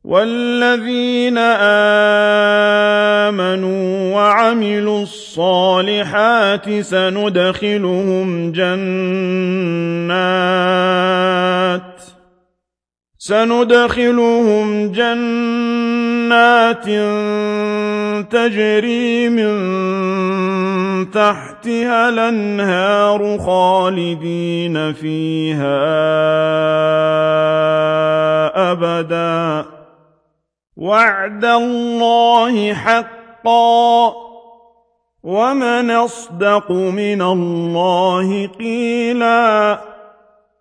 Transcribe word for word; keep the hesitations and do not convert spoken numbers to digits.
وَالَّذِينَ آمَنُوا وَعَمِلُوا الصَّالِحَاتِ سَنُدْخِلُهُمْ جَنَّاتٍ سندخلهم جنات تجري من تحتها الأنهار خالدين فيها أبدا وعد الله حقا ومن أصدق من الله قيلا